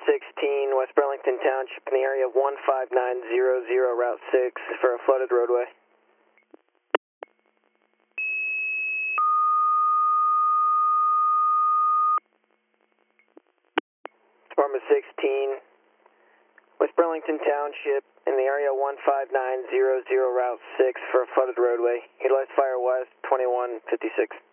16, West Burlington Township in the area of 15900, Route 6 for a flooded roadway. Department 16, West Burlington Township in the area 15900, Route 6 for a flooded roadway. Utilize Fire West 2156.